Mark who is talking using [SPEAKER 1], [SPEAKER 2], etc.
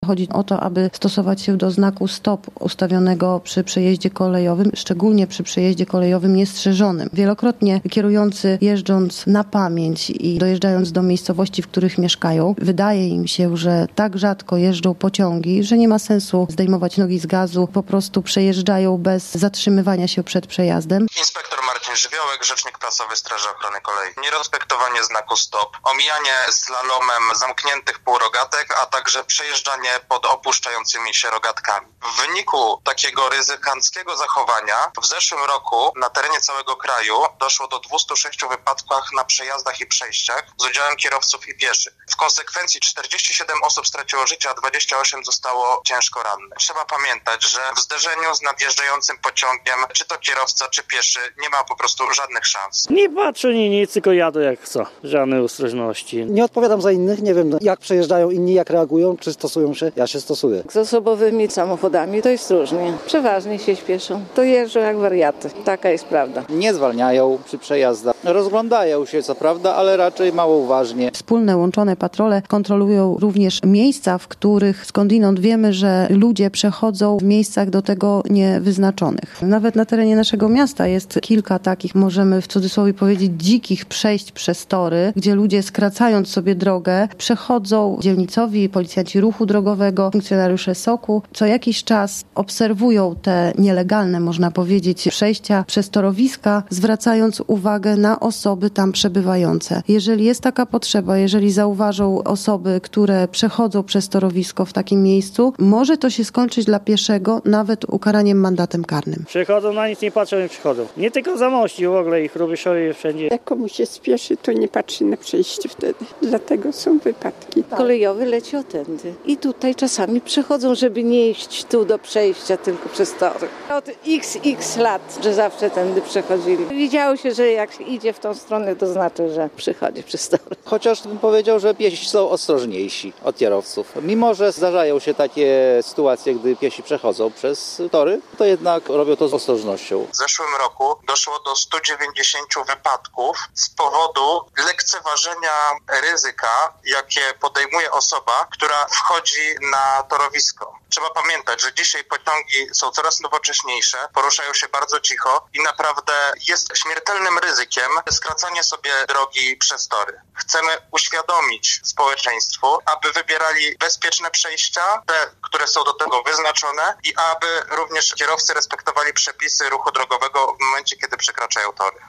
[SPEAKER 1] Chodzi o to, aby stosować się do znaku stop ustawionego przy przejeździe kolejowym, szczególnie przy przejeździe kolejowym niestrzeżonym. Wielokrotnie kierujący, jeżdżąc na pamięć i dojeżdżając do miejscowości, w których mieszkają, wydaje im się, że tak rzadko jeżdżą pociągi, że nie ma sensu zdejmować nogi z gazu, po prostu przejeżdżają bez zatrzymywania się przed przejazdem.
[SPEAKER 2] Inspektor Marcin Żywiołek, rzecznik prasowy Straży Ochrony Kolei. Nierespektowanie znaku stop, omijanie slalomem zamkniętych półrogatek, a także przejeżdżanie pod opuszczającymi się rogatkami. W wyniku takiego ryzykanckiego zachowania w zeszłym roku na terenie całego kraju doszło do 206 wypadkach na przejazdach i przejściach z udziałem kierowców i pieszych. W konsekwencji 47 osób straciło życie, a 28 zostało ciężko rannych. Trzeba pamiętać, że w zderzeniu z nadjeżdżającym pociągiem, czy to kierowca, czy pieszy, nie ma po prostu żadnych szans.
[SPEAKER 3] Nie patrzę nic, tylko jadę jak chcę. Żadnej ostrożności.
[SPEAKER 4] Nie odpowiadam za innych, nie wiem jak przejeżdżają inni, jak reagują, czy stosują się. Ja się stosuję.
[SPEAKER 5] Z osobowymi samochodami to jest różnie. Przeważnie się śpieszą. To jeżdżą jak wariaty. Taka jest prawda.
[SPEAKER 6] Nie zwalniają przy przejazdach. Rozglądają się co prawda, ale raczej mało uważnie.
[SPEAKER 1] Wspólne łączone patrole kontrolują również miejsca, w których skądinąd wiemy, że ludzie przechodzą w miejscach do tego niewyznaczonych. Nawet na terenie naszego miasta jest kilka takich, możemy w cudzysłowie powiedzieć, dzikich przejść przez tory, gdzie ludzie skracając sobie drogę, przechodzą. Dzielnicowi, policjanci ruchu drogowego, funkcjonariusze SOK-u co jakiś czas obserwują te nielegalne, można powiedzieć, przejścia przez torowiska, zwracając uwagę na osoby tam przebywające. Jeżeli jest taka potrzeba, jeżeli zauważą osoby, które przechodzą przez torowisko w takim miejscu, może to się skończyć dla pieszego nawet ukaraniem mandatem karnym.
[SPEAKER 3] Przychodzą, na nic nie patrzą, nie przychodzą. Nie tylko za mości, w ogóle ich Rubieszowie wszędzie.
[SPEAKER 7] Jak komuś się spieszy, to nie patrzy na przejście wtedy. Dlatego są wypadki.
[SPEAKER 5] Kolejowy leci otędy. I tutaj czasami przechodzą, żeby nie iść tu do przejścia, tylko przez tory. Od XX lat, że zawsze tędy przechodzili. Widziało się, że jak idzie w tą stronę, to znaczy, że przychodzi przez tory.
[SPEAKER 6] Chociaż bym powiedział, że piesi są ostrożniejsi od kierowców. Mimo że zdarzają się takie sytuacje, gdy piesi przechodzą przez tory, to jednak robią to z ostrożnością.
[SPEAKER 2] W zeszłym roku doszło do 190 wypadków z powodu lekceważenia ryzyka, jakie podejmuje osoba, która wchodzi na torowisko. Trzeba pamiętać, że dzisiaj pociągi są coraz nowocześniejsze, poruszają się bardzo cicho i naprawdę jest śmiertelnym ryzykiem skracanie sobie drogi przez tory. Chcemy uświadomić społeczeństwu, aby wybierali bezpieczne przejścia, te, które są do tego wyznaczone i aby również kierowcy respektowali przepisy ruchu drogowego w momencie, kiedy przekraczają tory.